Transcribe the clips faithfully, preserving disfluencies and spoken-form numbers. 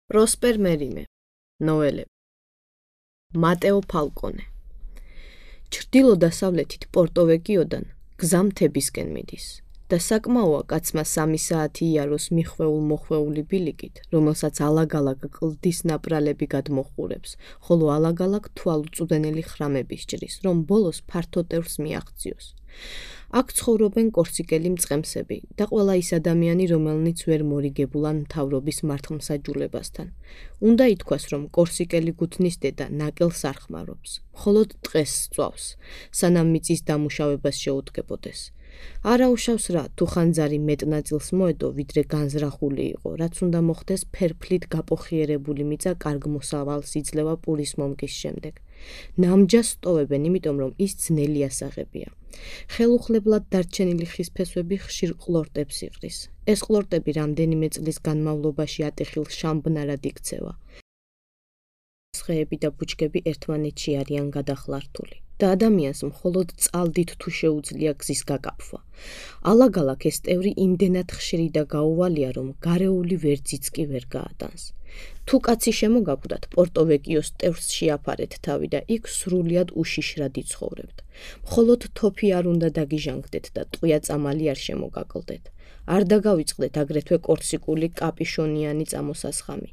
პროსპერ მერიმე, ნოველები, მატეო ფალკონე. ჩრდილო-დასავლეთით პორტოვეკიოდან გზა მთებისკენ მიდის და საკმაოა კაცმა სამი საათი იაროს მიხვეულ-მოხვეული ბილიკით, რომელსაც ალაგ-ალაგ კლდის ნაპრალები გადმოჰყურებს, ხოლო ალაგ-ალაგ თვალუწვდენელი ხრამები სჭრის, რომ ბოლოს ფართო ტევრს მიაღწიოს. აქ ცხოვრობენ კორსიკელი მწყემსები და ყველა ის ადამიანი, რომელნიც ვერ მორიგებულან მთავრობის მართლმსაჯულებასთან. უნდა ითქვას, რომ კორსიკელი გუთნის დედა ნაკელს არ ხმარობს, მხოლოდ ტყეს სწვავს, სანამ მიწის დამუშავებას შეუდგებოდეს. არა უშავს რა, თუ ხანძარი მეტ ნაწილს მოედო, ვიდრე განზრახული იყო, რაც უნდა მოხდეს ფერფლით გაპოხიერებული მიწა კარგ მოსავალს იძლევა პურის მომგის შემდეგ. ნამჯას სტოვებენ, იმიტომ რომ ის ძნელი ასაღებია. ხელუხლებლად დარჩენილი ხის ფესვები ხშირ ყლორტებს იყრის. ეს ყლორტები რამდენიმე წლის განმავლობაში ატეხილ შამბნარად იქცევა. სხეები და ბუჩქები ერთმანეთში არიან გადახლართული და ადამიანს მხოლოდ წყალდით თუ შეუძლია გზის გაკაფვა. ალაგ-ალაგ ეს ტევრი იმდენად ხშირი და გაუვალია, რომ გარეული ვერძიც კი ვერ გაატანს. თუ კაცი შემოგაკვდათ, პორტოვეკიოს ტევრს შეაფარეთ თავი და იქ სრულიად უშიშრად იცხოვრებთ. მხოლოდ თოფი არ უნდა დაგიჟანგდეთ და ტყვია წამალი არ შემოგაკლდეთ. არ დაგავიწყდეთ აგრეთვე კორსიკული კაპიშონიანი წამოსასხამი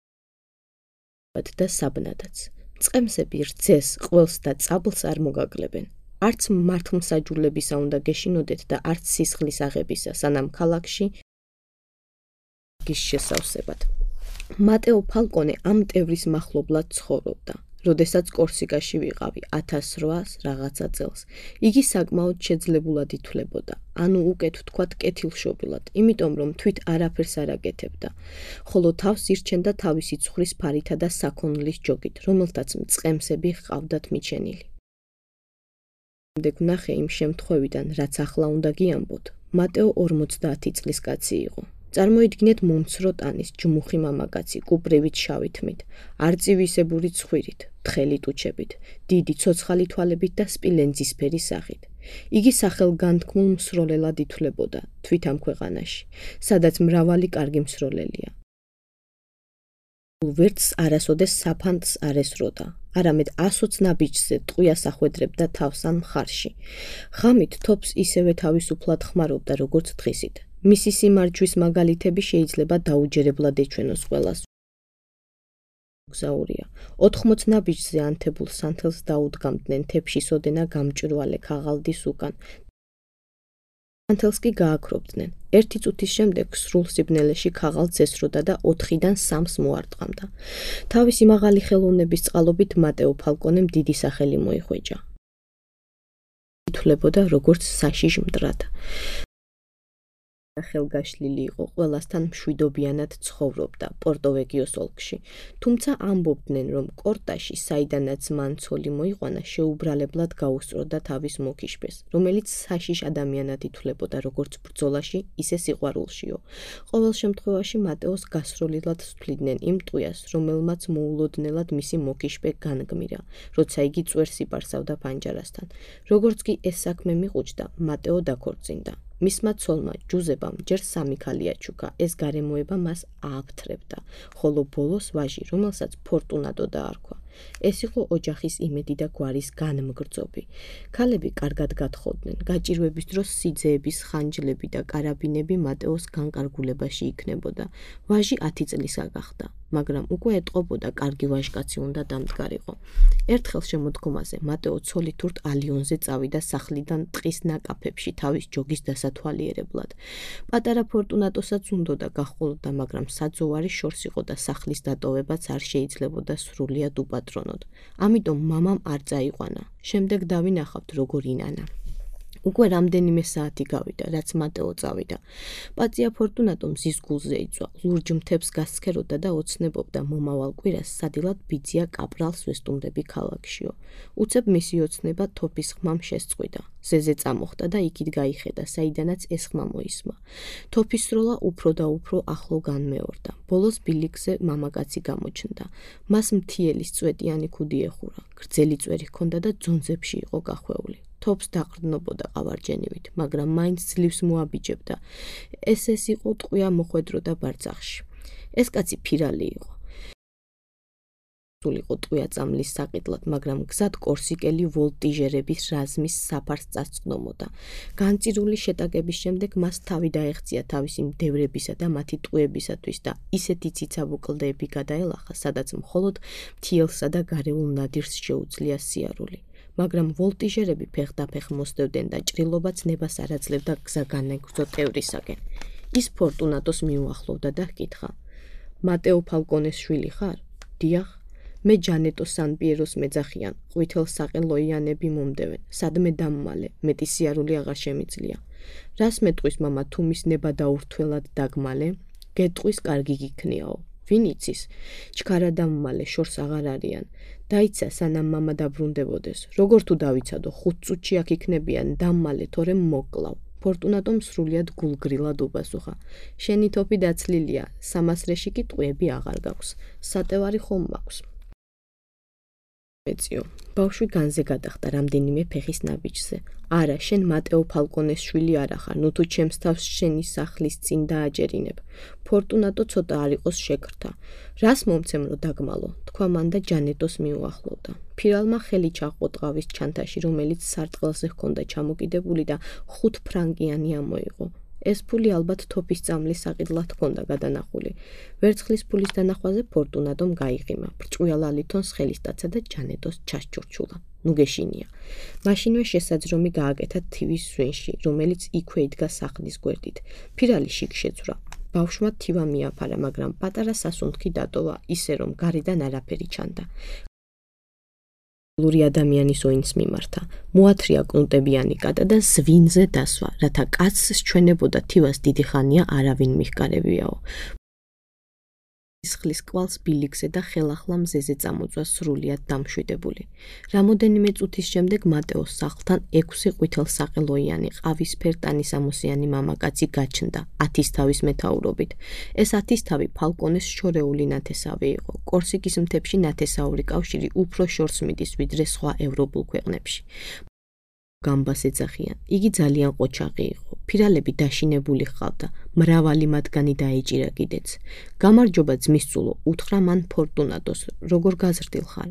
და საბნადაც. მწყემსები რძეს, ყველს და წაბლს არ მოგაკლებენ. არც მართლმსაჯულებისა უნდა გეშინოდეთ და არც სისხლის აღებისა, სანამ ქალაქში გის შესავსებად. მატეო ფალკონე ამ ტევრის მახლობლად ცხოვრობდა. როდესაც კორსიკაში ვიყავი ათას რვას რაღაცა წელს, იგი საკმაოდ შეძლებულად ითვლებოდა, ანუ უკეთ ვთქვათ კეთილშობილად, იმიტომ რომ თვით არაფერს არ აკეთებდა, ხოლო თავს ირჩენდა თავისი ცხრის ფარითა და საქონლის ჯოგით, რომელთაც მწყემსები ჰყავდათ მიჩენილი. შემდეგ ვნახე იმ შემთხვევიდან, რაც ახლა უნდა გიამბოთ, მატეო ორმოცდაათი წლის კაცი იყო. წარმოიდგინეთ მომცრო ტანის ჯმუხი მამაკაცი, კუპრივით შავი თმით, არწივისებური ცხვირით, თხელი ტუჩებით, დიდი ცოცხალი თვალებით და სპილენძისფერი სახით. იგი სახელგანთქმულ მსროლელად ითვლებოდა თვით ამ ქვეყანაში, სადაც მრავალი კარგი მსროლელია. ვერც არასოდეს საფანტს არ ესროდა, არამედ ასოც ნაბიჯზე ტყვიას ახვედრებდა თავს ან მხარში. ღამით თოფს ისევე თავისუფლად ხმარობდა, როგორც დღისით. მისი სიმარჯვის მაგალითები შეიძლება დაუჯერებლად ეჩვენოს ყველას. გზაურია. ოთხმოც ნაბიჯზე ანთებულ სანთელს დაუდგამდნენ თეფშის ოდენა გამჭვირვალე ქაღალდის უკან. სანთელს კი გააქრობდნენ. ერთი წუთის შემდეგ სრულ სიბნელეში ქაღალდს ესროდა და ოთხიდან სამს მოარტყამდა. თავისი მაღალი ხელოვნების წყალობით მატეო ფალკონემ დიდი სახელი მოიხვეჭა. ითვლებოდა როგორც საშიჟ მტრად. ხელგაშლილი იყო, ყველასთან მშვიდობიანად ცხოვრობდა პორტოვეკიოს ოლქში, თუმცა ამბობდნენ, რომ კორტაში, საიდანაც მან ცოლი მოიყვანა, შეუბრალებლად გაუსწროდა თავის მოკიშბეს, რომელიც საშიშ ადამიანად ითვლებოდა როგორც ბრძოლაში, ისე სიყვარულშიო. ყოველ შემთხვევაში მატეოს გასროლილად თვლიდნენ იმ ტყვიას, რომელმაც მოულოდნელად მისი მოკიშბე განგმირა, როცა იგი წვერს იპარსავდა პანჯარასთან. როგორც კი ეს საქმე მიყუჩდა, მატეო დაქორწინდა. მისმა ცოლმა ჯუზებამ ჯერ სამი ქალი აჩუქა, ეს გარემოება მას ააფთრებდა, ხოლო ბოლოს ვაჟი, რომელსაც ფორტუნატო დაარქვა. ეს იყო ოჯახის იმედი და გვარის განმგრძობი. ქალები კარგად გათხოვდნენ, გაჭირვების დროს სიძეების ხანჯლები და კარაბინები მატეოს განკარგულებაში იქნებოდა. ვაჟი ათი წლისა გახდა, მაგრამ უკვე ეტყობოდა კარგი ვაჟკაცი უნდა დამდგარიყო. ერთხელ შემოდგომაზე მატეო ცოლითურთ ალიონზე წავიდა სახლიდან ტყის ნაკაფებში თავის ჯოგის დასათვალიერებლად. პატარა ფორტუნატოსაც უნდოდა გაჰყოლოდა, მაგრამ საძოვარი შორს იყო და სახლის დატოვებაც არ შეიძლებოდა სრულიად უპატრონოდ. ამიტომ მამამ არ წაიყვანა. შემდეგ დავინახავთ, როგორ ინანა. უკვე რამდენიმე საათი გავიდა, რაც მატეო წავიდა. პაწია ფორტუნატო მზის გულზე იწვა, ლურჯ მთებს გასცქეროდა და ოცნებობდა მომავალ კვირას სადილად ბიძია კაპრალს ვესტუმრები ქალაქშიო. უცებ მისი ოცნება თოფის ხმამ შესწყვიტა. ზეზე წამოხდა და იქით გაიხედა, საიდანაც ეს ხმა მოისმა. თოფის სროლა უფრო და უფრო ახლო განმეორდა. ბოლოს ბილიკზე მამაკაცი გამოჩნდა. მას მთიელის წვეტიანი ქუდი ეხურა, გრძელი წვერი ჰქონდა და ძონძებში იყო გახვეული. თოფს დაყრდნობოდა ყავარჯენივით, მაგრამ მაინც ძლივს მოაბიჯებდა. ეს ეს იყო ტყვია მოხვედროდა ბარძახში. ეს კაცი ფირალი იყო. სულიყო ტყვია წამლის საყიდლად, მაგრამ გზად კორსიკელი ვოლტიჟერების რაზმის საფარს წასწნომოდა. განწირული შეტაკების შემდეგ მას თავი დაეღწია თავისი მდევრებისა და მათი ტყვიებისათვის და ისეთი ციცაბო კლდეები გადაელახა, სადაც მხოლოდ მთიელსა და გარეულ ნადირს შეუძლია სიარული. მაგრამ ვოლტიჟერები ფეხდაფეხ მოსდევდნენ და ჭრილობაც ნებას არ აძლევდა გზა განეგრძო ტევრისაკენ. ის ფორტუნატოს მიუახლოვდა და ჰკითხა: მატეო ფალკონეს შვილი ხარ? დიახ, მე ჯანეტო სან-პიეროს მეძახიან, ყვითელსაყელოიანები მომდევენ, სადმე დამმალე, მეტი სიარული აღარ შემიძლია. რას მეტყვის მამა თუ მის ნება დაურთველად დაგმალე? გეტყვის კარგი გიქნიაო. ვინ იცის? ჩქარა დამმალე, შორს აღარ არიან. დაიცა სანამ მამა დაბრუნდებოდეს. როგორ თუ დავიცადო, ხუთ წუთში აქ იქნებიან, დამმალე, თორემ მოკლავ. ფორტუნატომ სრულიად გულგრილად უპასუხა. შენი თოფი დაცლილია, სამასრეში კი ტყვიები აღარ გაქვს. სატევარი ხომ მაქვს. მეციო, ბავშვი განზე გადახტა რამდენიმე ფეხის ნაბიჯზე. არა, შენ მატეო ფალკონეს შვილი არა ხარ, ნუ თუ ჩემს თავს შენი სახლის წინ დააჯერინებ. ფორტუნატო ცოტა არ იყოს შეკრთა. რას მომცემ რო დაგმალო? თქვა მან და ჯანეტოს მიუახლოვდა. ფირალმა ხელი ჩაყო ტყავის ჩანთაში, რომელიც სარტყელზე ჰქონდა ჩამოკიდებული და ხუთ ფრანკიანი ამოიღო. ეს ფული ალბათ თოფის წამლის საყიდლად ჰქონდა გადანახული. ვერცხლის ფულის დანახვაზე ფორტუნატომ გაიღიმა. ბრჭყვიალა ლითონს ხელისტაცა და ჯანეტოს ჩასჩურჩულა. ნუ გეშინია. მაშინვე შესაძრომი გააკეთა თივის სვენში, რომელიც იქვე იდგა სახლის გვერდით. ფირალი შიგ შეძვრა. ბავშვმა თივა მიაფარა, მაგრამ პატარა სასუნთქი დატოვა, ისე რომ გარედან არაფერი ჩანდა. ლური ადამიანის ოინს მიმართა. მოათრია კნუტებიანი კატა და ზვინზე დასვა, რათა კაცს ჩვენებოდა თივას დიდი ხანია არავინ მიჰკარებიაო. ისხლის კვალს ბილიკზე და ხელახლა მზეზე წამოწვა სრულიად დამშვიდებული. რამოდენიმე წუთის შემდეგ მატეოს სახლთან ექვსი ყვითელსაყელოიანი ყავისფერ ტანისამოსიანი მამაკაცი გაჩნდა, ათისთავის მეთაურობით. ეს ათისთავი ფალკონეს შორეული ნათესავი იყო. კორსიკის მთებში ნათესაური კავშირი უფრო შორს მიდის, ვიდრე სხვა ევროპულ ქვეყნებში. გამბას ეძახიან. იგი ძალიან ყოჩაღი იყო. ფირალები დაშინებული ჰყავდა. მრავალი მათგანი დაეჭირა კიდეც. გამარჯობა ძმისწულო, უთხრა მან ფორტუნატოს, როგორ გაზრდილ ხარ?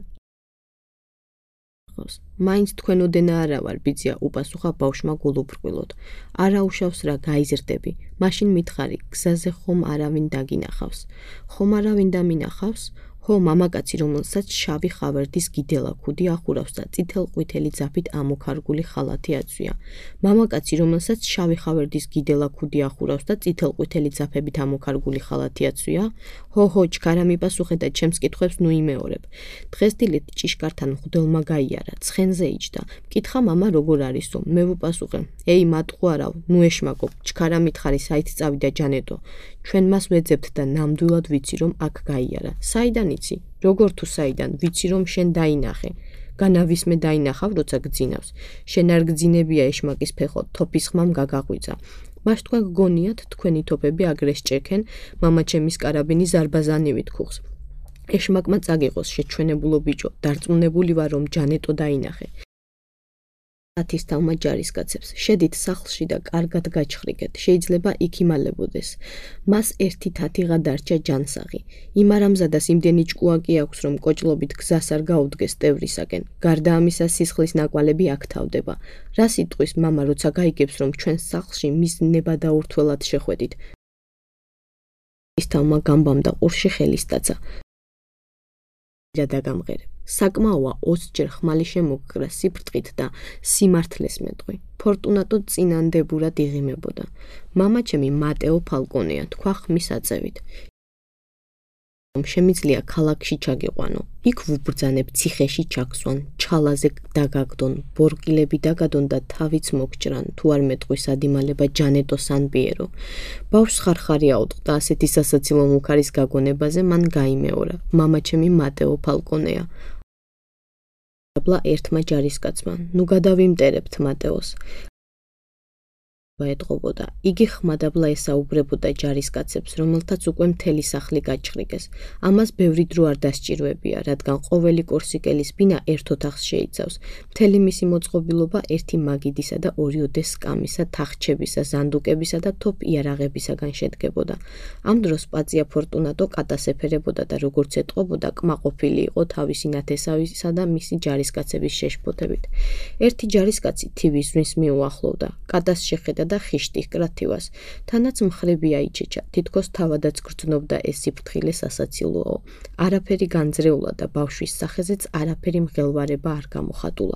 მაინც თქვენოდენა არა ვარ, ბიძია, უპასუხა ბავშვმა გულუბრყვილოდ. არა უშავს რა, გაიზრდები. მაშინ მითხარი, გზაზე ხომ არავინ დაგინახავს? ხომ არავინ დამინახავს? ხო, მამაკაცი, რომელსაც შავი ხავერდის გიდელა ქუდი ახურავს და წითელ-ყვითელი ძაფით ამოქარგული ხალათი აწვია. მამაკაცი, რომელსაც შავი ხავერდის გიდელა ქუდი ახურავს და წითელ-ყვითელი ძაფებით ამოქარგული ხალათი აწვია? ხო, ხო, ჩქარა მიპასუხე და ჩემს კითხვებს ნუ იმეორებ. დღესდილით ჭიშკართან მღვდელმა გაიარა, ცხენზე იჯდა. მკითხა მამა როგორ არისო? მე ვუპასუხე, ეი, მატყუ არავ, ნუ ეშმაკო, ჩქარა მითხარი, საით წავიდა ჯანეტო. ჩვენ მას ვეძებთ და ნამდვილად ვიცი რომ აქ გაიარა. საიდან იცი? როგორ თუ საიდან? ვიცი რომ შენ დაინახე. განავისმე დაინახავ, როცა გძინავს. შენ არ გძინებია ეშმაკის ფეხო, თოფის ხმამ გაგაღვიძა. მას თქვა გგონიათ თქვენი თოფები აგრეს ჭექენ, მამა ჩემის კარაბინი ზარბაზანივით ქუხს. ეშმაკმა წაგიყოს შეჩვენებულო ბიჭო, დარწმუნებული ვარ რომ ჯანეტო დაინახე. ათისთავმა ჯარისკაცებს, შედით სახლში და კარგად გაჩხრიგეთ, შეიძლება იქ იმალებოდეს. მას ერთი თათიღა დარჩა ჯანსაღი. იმ არამზადას იმდენი ჭკუაკი აქვს, რომ კოჭლობით გზას არ გაუდგეს ტევრისაკენ. გარდა ამისა სისხლის ნაკვალები აქ თავდება. რა სიტყვის მამა, როცა გაიგებს, რომ ჩვენ სახლში მის ნება დაურთველად შეხვედით. ათისთავმა გამბამ და ყურში ხელისტაცა. და დაგამღერებ. საკმაოა ოცჯერ ხმალი შემოგკრა სიფრთხით და სიმართლეს მეტყვი. ფორტუნატო წინანდებურად იღიმებოდა. მამა ჩემი მატეო ფალკონეა, თქვა ხმის აწევით. შემიძლია ქალაქში ჩაგიყვანო. იქ ვუბრძანებ, ციხეში ჩაგსვან, ჩალაზე დაგაგდონ, ბორკილები დაგადონ და თავიც მოგჭრან, თუ არ მეტყვის ადიმალება ჯანეტო სან-პიერო. ბავშვს ხარხარი აუტყდა ასეთი სასაცილო მუქარის გაგონებაზე, მან გაიმეორა. მამა ჩემი მატეო ფალკონეა. აბლა ერთმა ჯარისკაცმა, ნუ გადავიმტერებთ მატეოს. ეტყობოდა. იგი ხმადაბლა ესაუბრებოდა ჯარისკაცებს, რომელთაც უკვე მთელი სახლი გაჭრიგეს. ამას ბევრი დრო არ დასჭირვებია, რადგან ყოველი კორსიკელის ბინა ერთ ოთახს შეიცავს. მთელი მისი მოწყობილობა ერთი მაგიდისა და ორიოდე სკამისა, თახჩებისა, ზანდუკებისა და თოფ იარაღებისაგან შედგებოდა. ამ დროს პაწია ფორტუნატო კატას ეფერებოდა და როგორც ეტყობოდა, კმაყოფილი იყო თავისი ნათესავისა და მისი ჯარისკაცების შეშფოთებით. ერთი ჯარისკაცი თივის ზვინს მიუახლოვდა. კატას შეხედა და ხიშტი ჰკრათივას. თანაც მხრები აიჩეჩა, თითქოს თავადაც გრძნობდა ეს სიფრთხილე სასაცილოო. არაფერი განძრეულა და ბავშვის სახეზეც არაფერი მღელვარება არ გამოხატულა.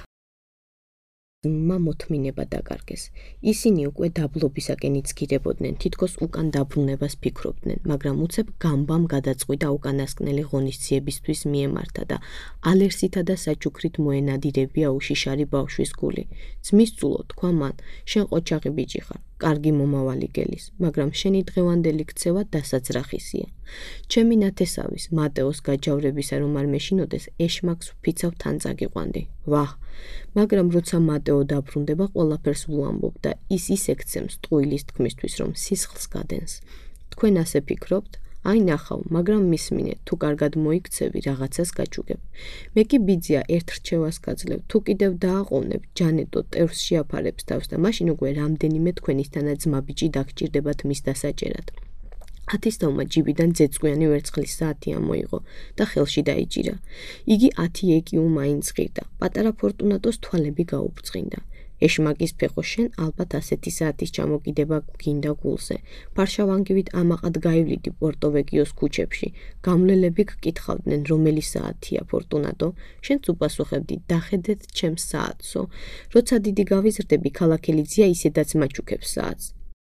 მა მოთმინება დაკარგეს. ისინი უკვე დაბლობისაკენ იცქირებოდნენ, თითქოს უკან დაბრუნებას ფიქრობდნენ, მაგრამ უცებ გამბამ გადაწყვიტა უკანასკნელი ღონისძიებისთვის მიემართა და ალერსითა და საჩუქრით მოენადირებია უშიშარი ბავშვის გული. ძმის ძულო, თქვა მან, შენ ყოჩაღი ბიჭი ხარ, კარგი მომავალი გელის, მაგრამ შენი დღევანდელი ქცევა დასაძრახისია. ჩემი ნათესავის, მატეოს გაჯავრებისა რომ არ მეშინოდეს, ეშმაკს ვფიცავ თან წაგიყვანდი. ვაჰ, მაგრამ როცა მატეო დაბრუნდება, ყველაფერს ვუამბობ და ის ისე ქცემს ტყუილის თქმისთვის, რომ სისხლს გადენს. თქვენ ასე ფიქრობთ? აი ნახავ, მაგრამ მისმინე, თუ კარგად მოიქცევი, რაღაცას გაჩუგებ. მე კი ბიძია ერთ რჩევას გაძლევ, თუ კიდევ დააყოვნებ, ჯანეტო ტერს შეაფარებს თავს და მაშინ უკვე რამდენიმე თქვენისთანაც ძმაბიჭი დაგჭირდებათ მის დასაჭერად. ათისთავმა ჯიბიდან ძეწყვიანი ვერცხლის საათი ამოიღო და ხელში დაიჭირა. იგი ათი ეკიუ მაინც ღირდა. პატარა ფორტუნატოს თვალები გაუბრწყინდა. ეშმაკის ფეხო შენ ალბათ ასეთი საათის ჩამოკიდება გინდა გულზე. ფარშავანგივით ამაყად გაივლიდი პორტოვეგიოს ქუჩებში. გამლელები გკითხავდნენ, რომელი საათია ფორტუნატო. შენც უპასუხებდი, დახედეთ ჩემს საათსო. როცა დიდი გავიზრდები, ქალაქელიძია ისედაც მაჩუქებს საათს.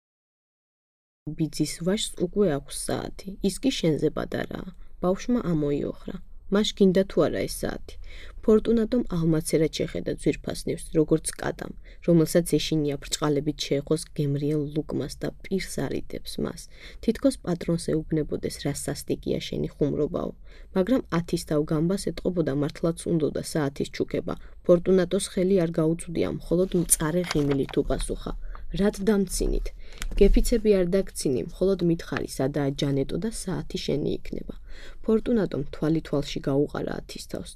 ბიძის ვაჟს უკვე აქვს საათი, ის კი შენზე პატარაა. ბავშვმა ამოიოხრა. მას გინდა თუ არა ეს საათი. ფორტუნატომ ალმაცერად შეხედა ძვირფასნივს, როგორც კატამ, რომელსაც ეშინია ბრჭყალებით შეეხოს გემრიელ ლუკმას და პირს არიდებს მას. თითქოს პატრონს ეუბნებოდეს, რა სასტიკია შენი ხუმრობაო. მაგრამ ათისთავ გამბას ეტყობოდა მართლაც უნდოდა საათის ჩუქება. ფორტუნატოს ხელი არ გაუწვდია, მხოლოდ მწარე ღიმილით უპასუხა. რად დამცინით? გეფიცები არ დაგცინი, მხოლოდ მითხარი, სადაა ჯანეტო და საათი შენი იქნება. ფორტუნატომ თვალი თვალში გაუყარა ათისთავს.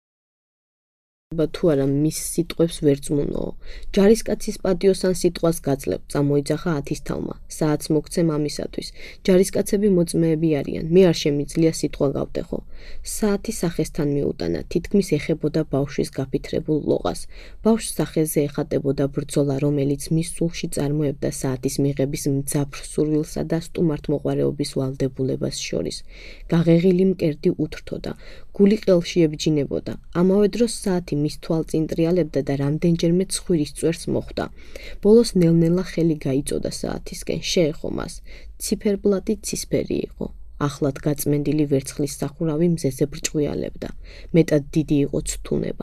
თუ არა მის სიტყვებს ვერ წმუნოო. ჯარისკაცის პატიოსან სიტყვას გაძლევ, წამოიძახა ათისთავმა. საათს მოგცემ ამისათვის. ჯარისკაცები მოწმეები არიან, მე არ შემიძლია სიტყვა გავტეხო. საათი სახესთან მიუტანა, თითქმის ეხებოდა ბავშვის გაფითრებულ ლოყას. ბავშვს სახეზე ეხატებოდა ბრძოლა, რომელიც მის სულში წარმოებდა საათის მიღების მძაფრ სურვილსა და სტუმართმოყვარეობის ვალდებულებას შორის. გაღეღილი მკერდი უთრთოდა, გული ყელში ებჯინებოდა. ამავე დროს საათი მის თვალწინ ტრიალებდა და რამდენჯერმე ცხვირის წვერს მოხვდა. ბოლოს ნელ-ნელა ხელი გაიწოდა საათისკენ, შეეხო მას. ციფერბლატი ცისფერი იყო. ახლად გაწმენდილი ვერცხლის სახურავი მზეზე ბრჭყვიალებდა. მეტად დიდი იყო ცთუნება.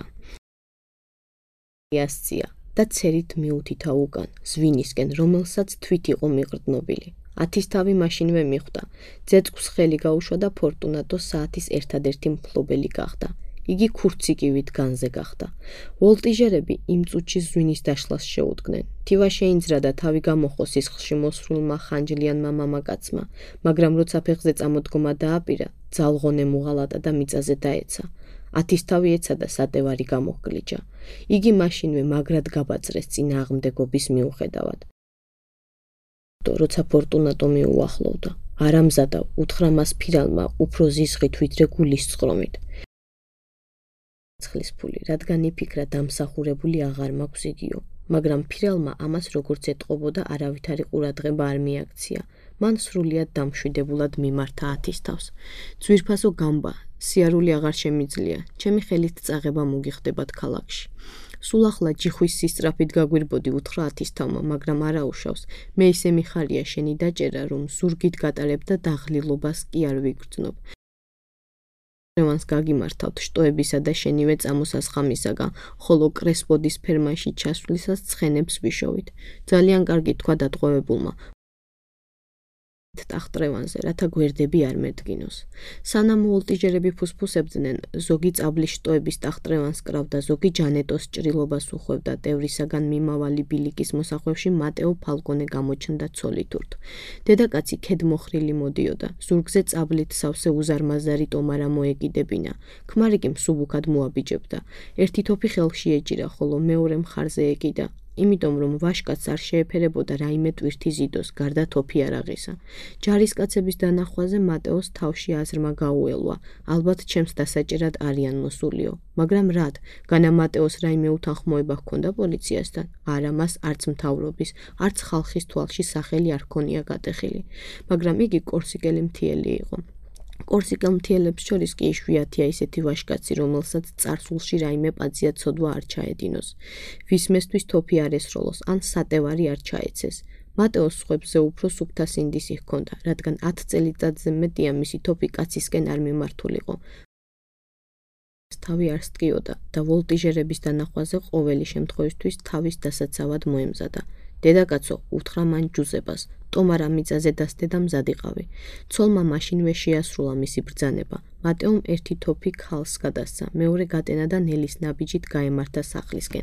იასწია და ცერით მიუთითა უკან, ზვინისკენ, რომელსაც თვით იყო მიყრდნობილი. ათისთავი მაშინვე მიხვდა. ძეწყვს ხელი გაუშვა და ფორტუნატო საათის ერთადერთი მფლობელი გახდა. იგი ქურციკივით განზე გახდა. ვოლტიჟერები იმ წუთში ზვინის დაშლას შეუდგნენ. თივა შეინძრა და თავი გამოხო სისხლში მოსრულმა ხანჯლიანმა მამაკაცმა, მაგრამ როცა ფეხზე წამოდგომა დააპირა, ძალღონე მუღალატა და მიწაზე დაეცა. ათისთავი ეცა და სატევარი გამოჰგლიჯა. იგი მაშინვე მაგრად გაბაძრეს წინააღმდეგობის მიუხედავად. როცა ფორტუნატო მიუახლოვდა, არამზადა უთხრა მას ფირალმა უფრო ზიზღით ვიდრე გულის წყრომით. ცხლის ფული, რადგან იფიქრა დამსახურებული აღარ მაქვს იგიო, მაგრამ ფირალმა ამას როგორც ეტყობოდა არავითარი ყურადღება არ მიაქცია. მან სრულიად დამშვიდებულად მიმართა ათისთავს. ძვირფასო გამბა, სიარული აღარ შემიძლია, ჩემი ხელით წაღება მოგიხდებათ ქალაქში. სულ ახლა ჯიხვის სისწრაფით გაგვირბოდი უთხრა ათისთავმა, მაგრამ არაუშავს. მე ისე მიხარია შენი დაჭერა, რომ ზურგით გატარებ და დაღლილობას კი არ ვიგრძნობ. რევანს გაგიმართავთ შტოებისა და შენივე წამოსას ხამისაგან, ხოლო კრესპოდის ფერმაში ჩასვლისას ცხენებს ვიშოვით. ძალიან კარგი თქვა დატყვევებულმა. ტახტრევანზე, რათა გვერდები არ მედგინოს. სანამ ვოლტიჟერები ფუსფუსებდნენ, ზოგი წაბლის შტოების ტახტრევანს კრავდა, ზოგი ჯანეტოს ჭრილობას უხვევდა. ტევრისაგან მიმავალი ბილიკის მოსახვევში მატეო ფალკონე გამოჩნდა ცოლითურთ. დედაკაცი ქედმოხრილი მოდიოდა. ზურგზე წაბლით სავსე უზარმაზარი ტომარა მოეკიდებინა. ქმარი კი მსუბუქად მოაბიჯებდა. ერთი თოფი ხელში ეჭირა, ხოლო მეორე მხარზე ეკიდა. იმიტომ რომ ვაშკაცს არ შეეფერებოდა რაიმე ტვირთი ზიდოს, გარდა თოფი არაღისა. ჯარისკაცების დანახვაზე მატეოს თავში აზრმა გაუელვა. ალბათ ჩემს დასაჭერად არიან მოსულიო. მაგრამ რად? განა მატეოს რაიმე უთანხმოება ჰქონდა პოლიციასთან? არა, მას არც მთავრობის, არც ხალხის თვალში სახელი არ ჰქონია გატეხილი. მაგრამ იგი კორსიკელი მთიელი იყო. კორსიკელ მთიელებს შორის კი იშვიათია ისეთი ვაშკაცი, რომელსაც წარსულში რაიმე პაწია ცოდვა არ ჩაედინოს, ვის მესთვის თოფი არ ესროლოს, ან სატევარი არ ჩაეცეს. მატეოს სხვებზე უფრო სუფთა სინდისი ჰქონდა, რადგან ათ წელიწადზე მეტია მისი თოფი კაცისკენ არ მიმართულიყო. თავი არ სტკიოდა და ვოლტიჟერების დანახვაზე ყოველი შემთხვევისთვის თავის დასაცავად მოემზადა. დედაკაცო, უთხრა მან ჯუზეპას, ტომარა მიწაზე დასდე და მზადიყავი. ცოლმა მაშინვე შეასრულა მისი ბრძანება. მატეომ ერთი თოფი ქალს გადასცა, მეორე გატენა და ნელის ნაბიჯით გაემართა სახლისკენ.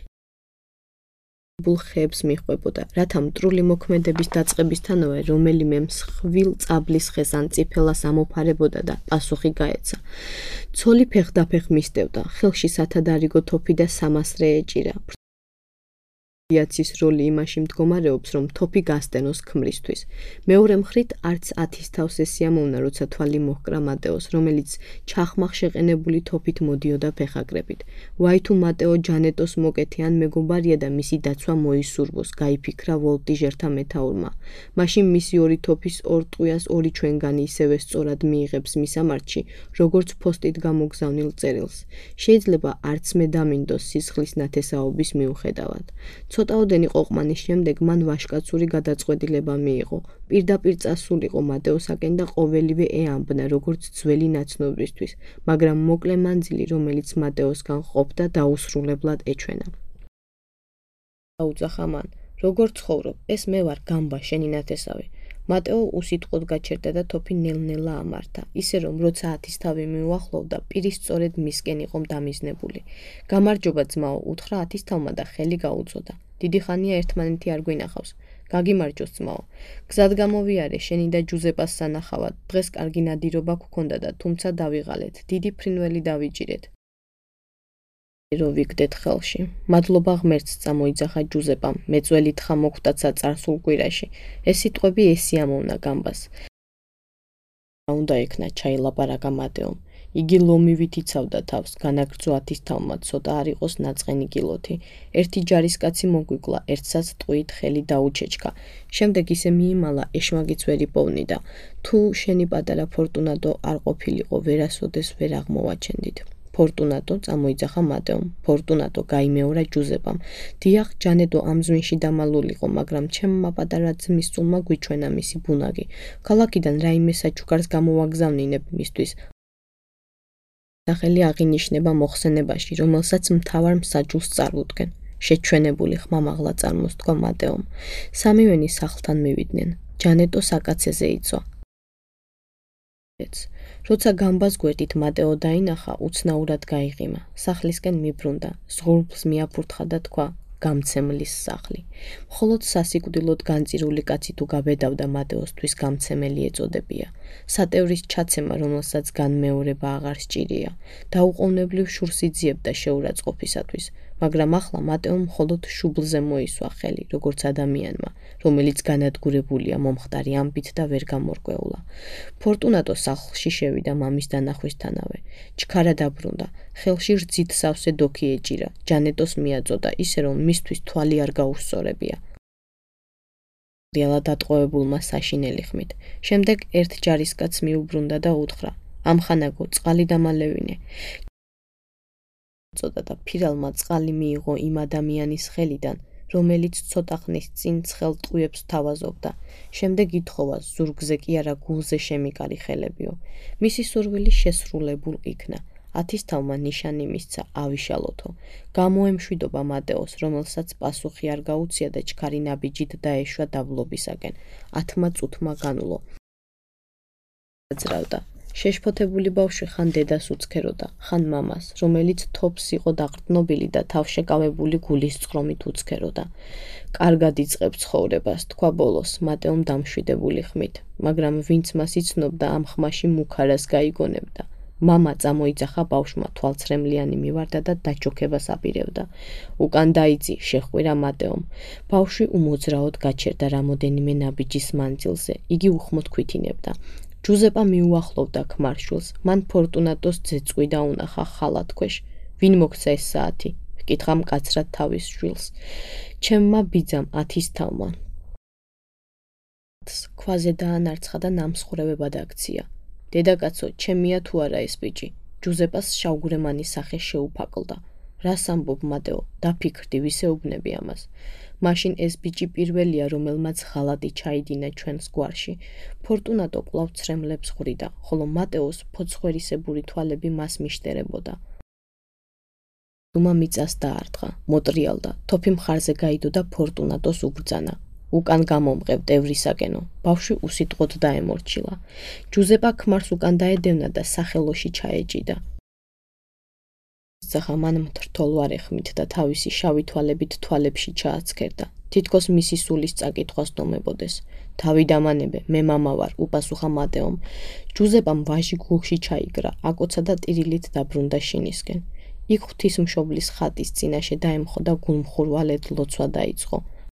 ბულ ხეებს მიჰყვებოდა, რათა მტრული მოქმედების დაწყებისთანავე რომელიმე მსხვილ წაბლის ხეს ან წიფელას ამოფარებოდა და პასუხი გაეცა. ცოლი ფეხდაფეხ მისდევდა, ხელში სათადარიგო თოფი და სამასრე ეჭირა. იაცის როლი იმაში მდგომარეობს, რომ თოფი გასტენოს ქმრისთვის. მეორე მხრით არც ათის თავს ესიამოვნა, როცა თვალი მოჰკრა მატეოს, რომელიც ჩახმახ შეყენებული თოფით მოდიოდა ფეხაკრებით. ვაი თუ მატეო ჯანეტოს მოკეთე ან მეგობარია და მისი დაცვა მოისურვოს, გაიფიქრა ვოლტიჟერთა მეთაურმა. მაშინ მისი ორი თოფის ორ ტყვიას ორი ჩვენგანი ისევე სწორად მიიღებს მისამართში, როგორც ფოსტით გამოგზავნილ წერილს. შეიძლება არც მე დამინდოს სისხლის ნათესაობის მიუხედავად. ცოტაოდენი ყოყმანის შემდეგ მან ვაშკაცური გადაწყვეტილება მიიღო. პირდაპირ წასულიყო მატეოსაკენ და ყოველივე ეამბნა, როგორც ძველი ნაცნობისთვის, მაგრამ მოკლე მანძილი, რომელიც მატეოსგან ყოფდა, დაუსრულებლად ეჩვენა. დაუძახა მან, როგორ ცხოვრობ, ეს მე ვარ გამბა, შენი ნათესავი. მატეო უსიტყვოდ გაჩერდა და თოფი ნელ-ნელა ამართა, ისე რომ როცა ათის თავი მიუახლოვდა, პირი სწორედ მისკენ იყო დამიზნებული. გამარჯობა ძმაო, უთხრა ათის თავმა და ხელი გაუწოდა. დიდი ხანია ერთმანეთი არ გვინახავს. გაგიმარჯოს ძმაო. გზად გამოვიარე შენი და ჯუზეპას სანახავად. დღეს კარგი ნადირობა გქონდა და თუმცა დავიღალეთ. დიდი ფრინველი დავიჭირეთ. რო ვიგდეთ ხელში. მადლობა ღმერთს წამოიძახა ჯუზეპამ. მეწველი თხა მოხვდაცა წარსულ კვირაში. ეს სიტყვები ესიამოვნა გამბას. რა უნდა ექნა ჩაილაპარაკა მატეომ. იგი ლომივით იცავდა თავს, განაგრძო ათის თავმა, ცოტა არ იყოს ნაწყენი კილოთი. ერთი ჯარისკაცი მოგვიკლა, ერთსაც ტყვიით ხელი დაუჩეჩქა. შემდეგ ისე მიიმალა, ეშმაკიც ვერ იპოვნიდა. თუ შენი პატარა ფორტუნატო არ ყოფილიყო, ვერასოდეს ვერ აღმოვაჩენდით. ფორტუნატო, წამოიძახა მატეომ. ფორტუნატო გაიმეორა ჯუზეპამ. დიახ, ჯანეტო ამ ზვინში დამალულიყო, მაგრამ ჩემმა პატარა ძმის წულმა გვიჩვენა მისი ბუნაგი. ქალაქიდან რაიმე საჩუქარს გამოვაგზავნინებ მისთვის. სახელი აღინიშნება მოხსენებაში, რომელსაც მთავარ მსაჯულს წარუდგენ. შეჩვენებული ხმამაღლა წარმოსთქვა მატეომ. სამივენი სახლთან მივიდნენ. ჯანეტო საკაცეზე იწვა. როცა გამბას გვერდით მატეო დაინახა, უცნაურად გაიღიმა. სახლისკენ მიბრუნდა, ზღურბლს მიაფურთხა და თქვა: გამცემლის სახლი. მხოლოდ სასიკვდილოდ განწირული კაცი თუ გაბედავდა მატეოსთვის გამცემელი ეწოდებია. სატევრის ჩაცემა, რომელსაც განმეორება აღარ სჭირია. დაუყოვნებლივ შურს იძიებდა შეურაცხყოფისათვის. მაგრამ ახლა მატეომ მხოლოდ შუბლზე მოისვა ხელი, როგორც ადამიანმა, რომელიც განადგურებულია მომხდარი ამბით და ვერ გამორკვეულა. ფორტუნატო სახლში შევიდა მამის დანახვისთანავე. ჩქარა დაბრუნდა, ხელში რძით სავსე დოქი ეჭირა, ჯანეტოს მიაწოდა, ისე რომ მისთვის თვალი არ გაუსწორებია. რეალა დატყვევებულმა საშინელი ხმით. შემდეგ ერთ ჯარისკაცს მიუბრუნდა და უთხრა: ამხანაგო, წყალი დამალევინე. წოდა და ფირალმა წყალი მიიღო იმ ადამიანის ხელიდან, რომელიც ცოტა ხნის წინ ცხელ ტყვიებს თავაზობდა. შემდეგ ითხოვა, ზურგზე კი არა გულზე შემიკარი ხელებიო. მისი სურვილი შესრულებულ იქნა. ათისთავმა ნიშანი მისცა ავიშალოთო. გამოემშვიდობა მატეოს, რომელსაც პასუხი არ გაუწია და ჩქარი ნაბიჯით დაეშვა დაბლობისაკენ. ათმა წუთმა განვლო. აძრავდა. შეშფოთებული ბავშვი ხან დედას უცქეროდა, ხან მამას, რომელიც თოფს იყო დაყრდნობილი და თავშეკავებული გულის წყრომით უცქეროდა. კარგად იწყებ ცხოვრებას, თქვა ბოლოს, მატეომ დამშვიდებული ხმით, მაგრამ ვინც მას იცნობდა, ამ ხმაში მუქარას გაიგონებდა. მამა წამოიძახა ბავშვმა, თვალცრემლიანი მივარდა და დაჯოქებას აპირებდა. უკან დაიწი, შეჰყვირა მატეომ. ბავშვი უმოძრაოდ გაჩერდა რამოდენიმე ნაბიჯის მანძილზე, იგი უხმოდ ქვითინებდა. ჯუზეპა მიუახლოვდა ქმარშვილს, მან ფორტუნატოს ძეწყვი დაუნახა ხალათქვეშ. ვინ მოგცა ეს საათი? ჰკითხა მკაცრად თავის შვილს. ჩემმა ბიძამ ათისთავმა. ქვაზე დაანარცხა და ნამსხვრევებად აქცია. დედაკაცო, ჩემია თუ არა ეს ბიჭი? ჯუზეპას შავგვრემანი სახე შეუფაკლდა. რას ამბობ მატეო? დაფიქრდი, ვისეუბნები ამას. მაშინ ეს ბიჭი პირველია, რომელმაც ღალატი ჩაიდინა ჩვენს გვარში. ფორტუნატო კვლავ ცრემლებს ხვრიდა, ხოლო მატეოს ფოცხვერისებური თვალები მას მიშტერებოდა. დუმა მიწას დაარტყა, მოტრიალდა, თოფი მხარზე გაიდო და ფორტუნატოს უბრძანა. უკან გამომყევ ევრისაკენო. ბავშვი უსიტყვოდ დაემორჩილა. ჯუზეპა ქმარს უკან დაედევნა და სახელოში ჩაეჭიდა. ზახა მან მთრთოლ ვარ ეხმით და თავისი შავი თვალებით თვალებში ჩააცქერდა. თითქოს მისი სულის წაკითხვას დომებოდეს. თავი დამანებე, მე მამა ვარ, უპასუხა მატეომ. ჯუზეპამ ვაჟი გულში ჩაიგრა, აკოცა და ტირილით დაბრუნდა შინისკენ. იქ ღვთისმშობლის ხატის წინაშე დაემხო და გულმხურვალედ ლოცვა დაიწყო.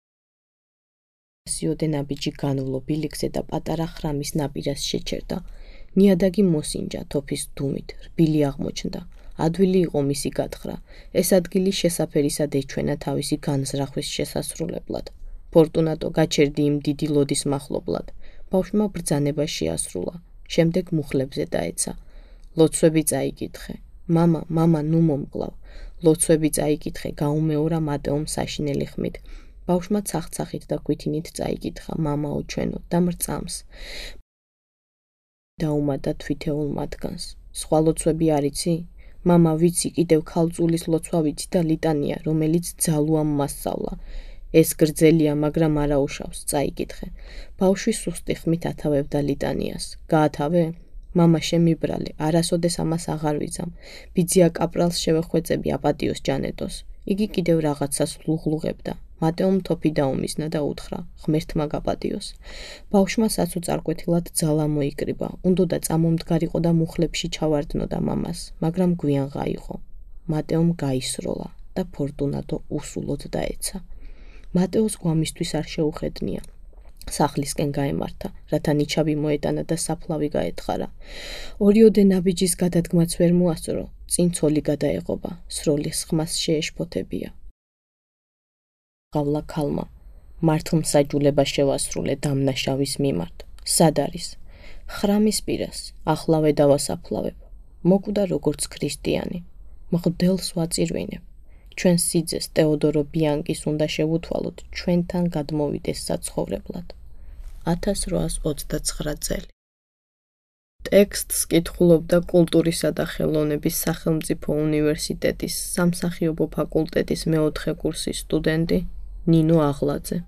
სიოდე ნაბიჯი განვლო ბილიკზე და პატარა ხრამის ნაპირას შეჩერდა. ნიადაგი მოსინჯა თოფის დუმით, რბილი აღმოჩნდა. ადვილი იყო მისი გათხრა. ეს ადგილი შესაფერისად ეჩვენა თავისი განზრახვის შესასრულებლად. ფორტუნატო გაჩერდი იმ დიდი ლოდის მახლობლად. ბავშვმა ბრძანება შეასრულა. შემდეგ მუხლებზე დაეცა. ლოცვები წაიკითხე. მამა, მამა, ნუ მომკლავ. ლოცვები წაიკითხე, გაუმეორა მატეომ საშინელი ხმით. ბავშვმა ცახცახით და ქვითინით წაიკითხა, მამაო ჩვენო, და მრწამს. დაუმატა თვითეულ მათგანს. სხვა ლოცვები არ იცი? მამა, ვიცი, კიდევ ქალწულის ლოცვა ვიცი და ლიტანია, რომელიც ძალუამ მასწავლა. ეს გრძელია, მაგრამ არაუშავს, წაიკითხე. ბავშვი სუსტი ხმით ათავებდა ლიტანიას. გაათავე? მამა, შემიბრალე, არასოდეს ამას აღარ ვიძამ. ბიძია კაპრალს შევეხვეწები აპატიოს ჯანეტოს. იგი კიდევ რაღაცას ლუღლუღებდა. მატეომ თოფი დაუმიზნა და უთხრა, ღმერთმა გაპატიოს. ბავშვმა საცუწარკვეთილად ძალა მოიკრიბა, უნდოდა წამომდგარიყო და მუხლებში ჩავარდნოდა მამას, მაგრამ გვიან ღაიყო. მატეომ გაისროლა და ფორტუნატო უსულოდ დაეცა. მატეოს გვამისთვის არ შეუხედნია. სახლისკენ გაემართა, რათა ნიჩაბი მოეტანა და საფლავი გაეთხარა. ორიოდე ნაბიჯის გადადგმაც ვერ მოასწრო, წინ ცოლი გადაეღობა, სროლის ხმას შეეშფოთებია. ყავლა ქალმა, მართლმსაჯულება შევასრულე დამნაშავის მიმართ. სად არის? ხრამის პირას, ახლავე დავასაფლავებ. მოკვდა როგორც ქრისტიანი. მღვდელს ვაწირვინებ. ჩვენ სიძეს ტეოდორო ბიანკის უნდა შევუთვალოთ, ჩვენთან გადმოვიდეს საცხოვრებლად. ათას რვაას ოცდაცხრა წელი. ტექსტს კითხულობდა კულტურისა და ხელოვნების სახელმწიფო უნივერსიტეტის სამსახიობო ფაკულტეტის მეოთხე კურსის სტუდენტი ნინო აღლაძე.